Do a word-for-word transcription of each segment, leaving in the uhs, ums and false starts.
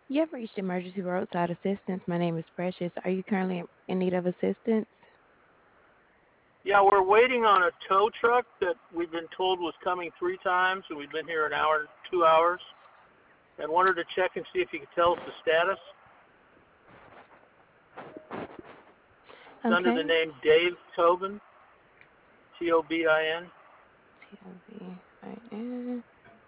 You have reached emergency roadside assistance. My name is Precious. Are you currently in need of assistance? Yeah, we're waiting on a tow truck that we've been told was coming three times, and we've been here an hour, two hours, and wanted to check and see if you could tell us the status. It's under the Okay. name Dave Tobin, T O B I N. T O B I N.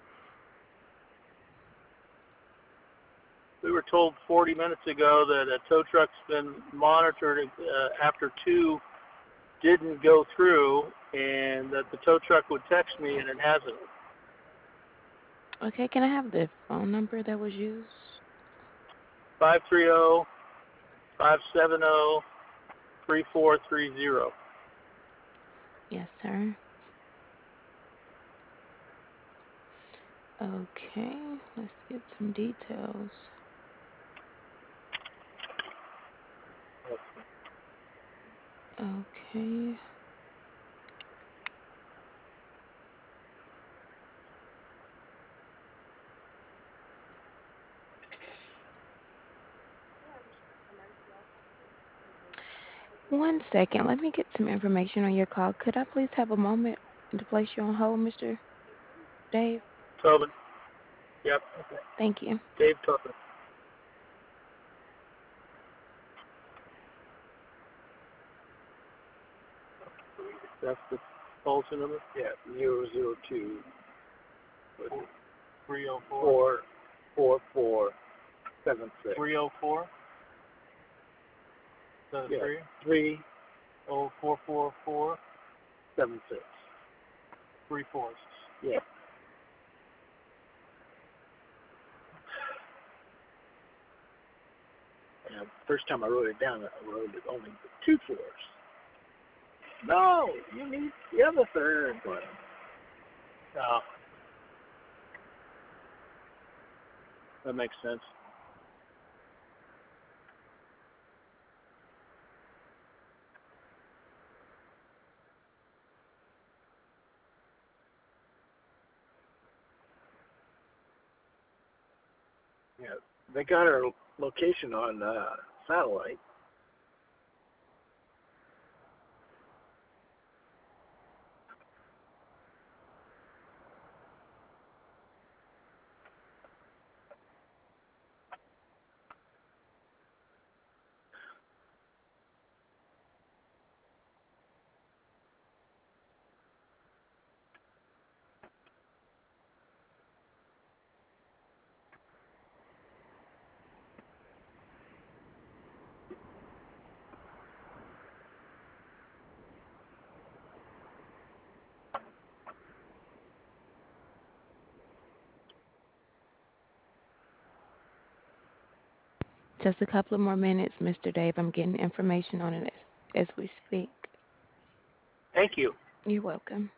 We were told forty minutes ago that a tow truck's been monitored uh, after two didn't go through, and that the tow truck would text me, and it hasn't. Okay, can I have the phone number that was used? Five three zero five seven zero three four three zero. Yes, sir. Okay, let's get some details. Okay. One second. Let me get some information on your call. Could I please have a moment to place you on hold, mister Dave? Tobin. Yep. Thank you. Dave Tobin. That's the policy number? Yeah, zero zero two three oh four. four four four seven six. three oh four? Is that Yeah, a three? three Oh, four four four, seven six. three fours. Yeah. And first time I wrote it down, I wrote it only the two fours. No, you need the other third one. Oh, that makes sense. Yeah, they got our location on uh, satellite. Just a couple of more minutes, mister Dave. I'm getting information on it as, as we speak. Thank you. You're welcome.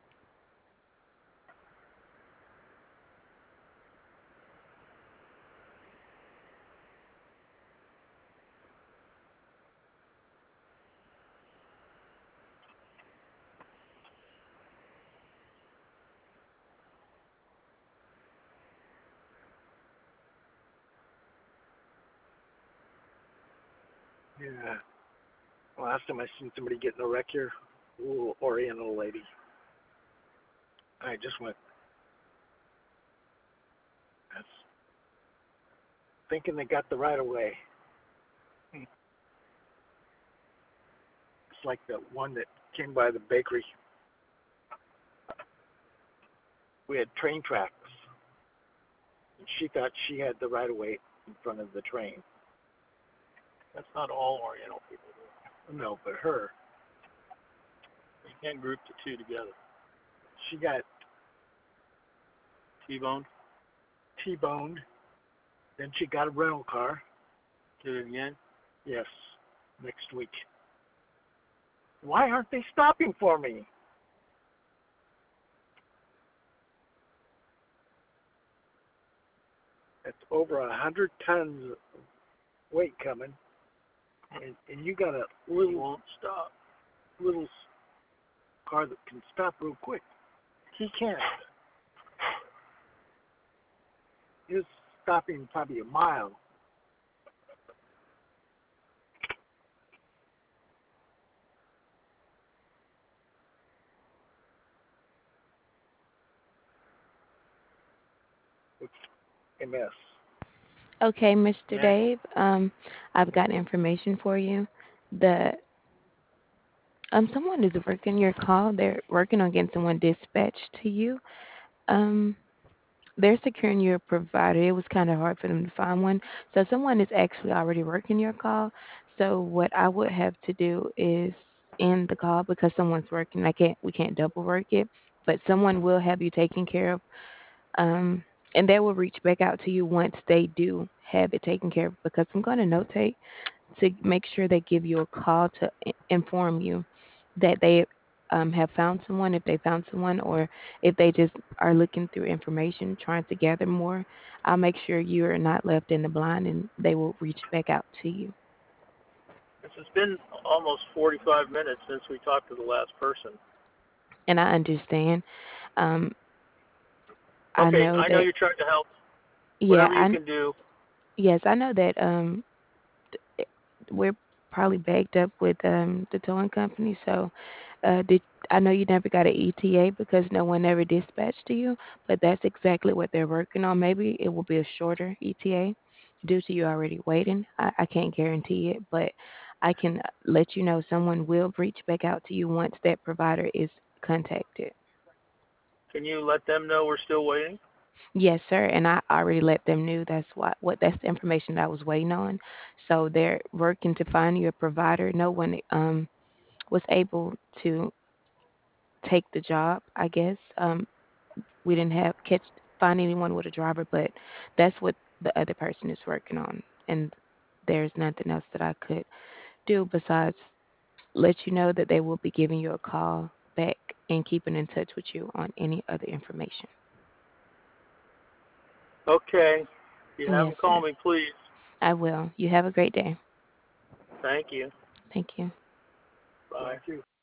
Yeah. Last time I seen somebody get in a wreck here, a little Oriental lady. I just went, that's thinking they got the right of way. It's like the one that came by the bakery. We had train tracks, and she thought she had the right of way in front of the train. That's not all Oriental people. No, but her, You can't group the two together. she got T-boned. T-boned. Then she got a rental car. Did it again? Yes, next week. Why aren't they stopping for me? That's over a hundred tons of weight coming, and, and you got a It little won't stop. little car that can stop real quick. He can't. His stopping probably a mile. It's M S. Okay, mister Man, Dave. Um, I've got information for you. The um someone is working your call. They're working on getting someone dispatched to you. Um, they're securing your provider. It was kind of hard for them to find one. So someone is actually already working your call. So what I would have to do is end the call because someone's working. I can't we can't double work it. But someone will have you taken care of. Um and they will reach back out to you once they do have it taken care of because I'm going to notate to make sure they give you a call to i- inform you that they um, have found someone, if they found someone, or if they just are looking through information, trying to gather more. I'll make sure you're not left in the blind and they will reach back out to you. this has been almost forty-five minutes since we talked to the last person. And I understand. Um, I Okay, know I know that, you're trying to help. yeah, Whatever you I, can do. yes, I know that um, eh, we're probably backed up with um, the towing company. So, uh, did I know you never got an E T A because no one ever dispatched to you, but that's exactly what they're working on. Maybe it will be a shorter E T A due to you already waiting. I, I can't guarantee it, but I can uh, let you know someone will reach back out to you once that provider is contacted. Can you let them know we're still waiting? Yes, sir. And I already let them know that's what what that's the information that I was waiting on. So they're working to find you a provider. No one um was able to take the job, I guess. Um we didn't have catch find anyone with a driver, but that's what the other person is working on. And there's nothing else that I could do besides let you know that they will be giving you a call back and keeping in touch with you on any other information. Okay. If you have Yes, them call sir. me, please. I will. You have a great day. Thank you. Thank you. Bye. Thank you.